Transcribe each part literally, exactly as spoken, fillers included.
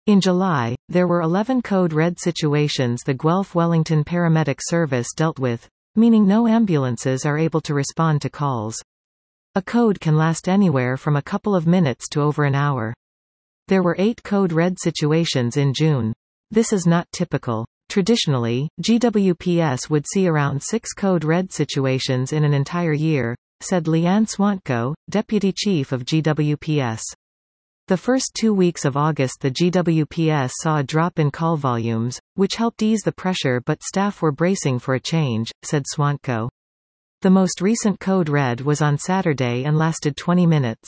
In July, there were eleven code red situations the Guelph Wellington Paramedic Service dealt with, meaning no ambulances are able to respond to calls. A code can last anywhere from a couple of minutes to over an hour. There were eight code red situations in June. This is not typical. Traditionally, G W P S would see around six code red situations in an entire year, said Leanne Swantko, Deputy Chief of G W P S. The first two weeks of August the G W P S saw a drop in call volumes, which helped ease the pressure, but staff were bracing for a change, said Swantko. The most recent code red was on Saturday and lasted twenty minutes.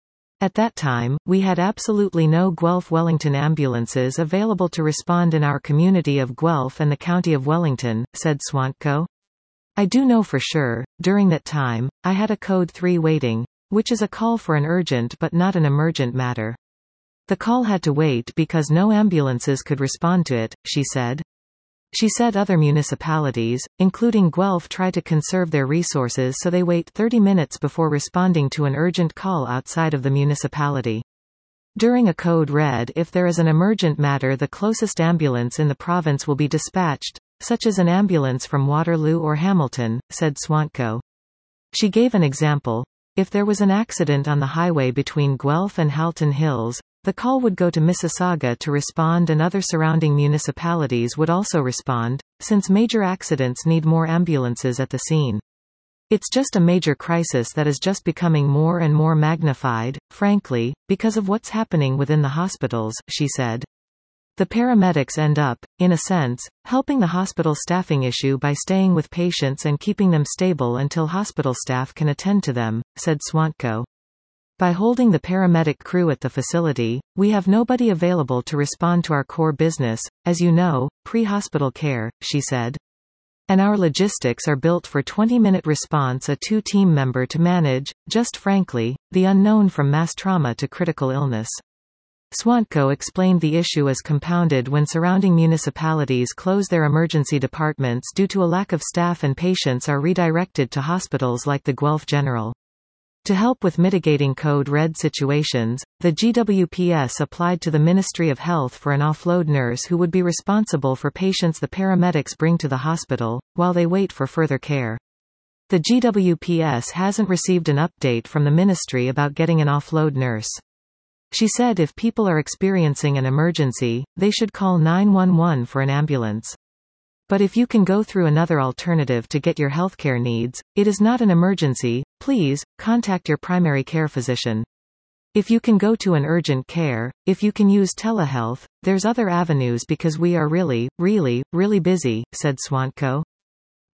At that time, we had absolutely no Guelph Wellington ambulances available to respond in our community of Guelph and the County of Wellington, said Swantko. I do know for sure, during that time, I had a code three waiting, which is a call for an urgent but not an emergent matter. The call had to wait because no ambulances could respond to it, she said. She said other municipalities, including Guelph, try to conserve their resources, so they wait thirty minutes before responding to an urgent call outside of the municipality. During a code red, if there is an emergent matter, the closest ambulance in the province will be dispatched, such as an ambulance from Waterloo or Hamilton, said Swantko. She gave an example. If there was an accident on the highway between Guelph and Halton Hills, the call would go to Mississauga to respond, and other surrounding municipalities would also respond, since major accidents need more ambulances at the scene. It's just a major crisis that is just becoming more and more magnified, frankly, because of what's happening within the hospitals, she said. The paramedics end up, in a sense, helping the hospital staffing issue by staying with patients and keeping them stable until hospital staff can attend to them, said Swantko. By holding the paramedic crew at the facility, we have nobody available to respond to our core business, as you know, pre-hospital care, she said. And our logistics are built for twenty-minute response, a two-team member to manage, just frankly, the unknown from mass trauma to critical illness. Swantko explained the issue is compounded when surrounding municipalities close their emergency departments due to a lack of staff and patients are redirected to hospitals like the Guelph General. To help with mitigating code red situations, the G W P S applied to the Ministry of Health for an offload nurse who would be responsible for patients the paramedics bring to the hospital, while they wait for further care. The G W P S hasn't received an update from the ministry about getting an offload nurse. She said if people are experiencing an emergency, they should call nine one one for an ambulance. But if you can go through another alternative to get your healthcare needs, it is not an emergency, please, contact your primary care physician. If you can go to an urgent care, if you can use telehealth, there's other avenues because we are really, really, really busy, said Swantko.